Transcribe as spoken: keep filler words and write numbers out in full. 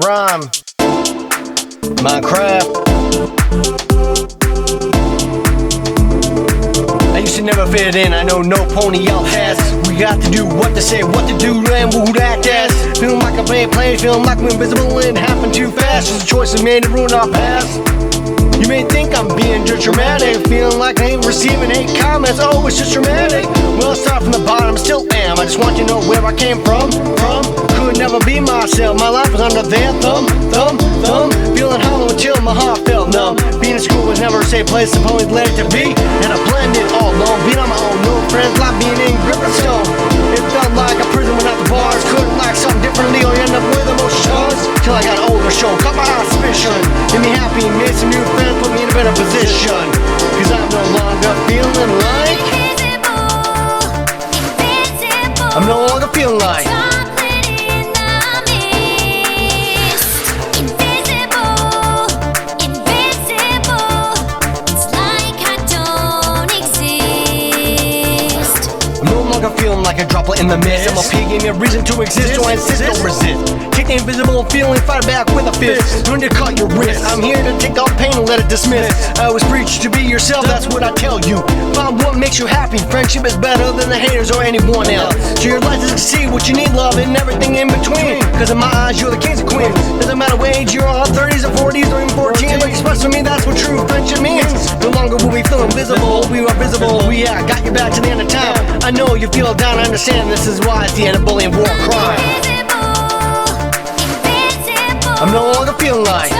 rhyme, my craft. I used to never fit in, I know no pony out fast. We got to do what to say, what to do, and who that ass. Feeling like a bad plane, feeling like we're invisible and it happened too fast. Just a choice we made to ruin our past. You may think I'm being just dramatic, feeling like I ain't receiving hate comments. Oh, it's just dramatic. Well, I start from the bottom, still am. I just want you to know where I came from. From could never be myself. My life was under their thumb, thumb, thumb. Feeling hollow until my heart felt numb. Being in school was never a safe place, the only led to be. And I planned it all alone, being on my own, no friends, like being in Griffinstone. It felt like a prison without the bars. Couldn't like something differently, or you end up with emotions. Till I got older, show, caught my suspicion. Made me happy, made some new friends, put me in a better position. Cause I'm no longer feeling like I'm no longer feeling like feeling like a droplet in the mist. M L P gave me a reason to exist, so I insist, don't resist. Take the invisible feeling, fight back with a fist. Learn to cut your wrist. I'm here to take all pain and let it dismiss. I always preach to be yourself, that's what I tell you. Find what makes you happy. Friendship is better than the haters or anyone else. So your life to succeed, what you need, love, and everything in between. Cause in my eyes, you're the kings and queens. Doesn't matter what age you're on, thirties or forties or even fourteen. But express to me, that's what true friendship means. No longer will we feel invisible, we are visible. We yeah, got your back to the end of time. I know you feel down, I understand this is why it's the end of bullying, war, crime. I'm no longer feeling like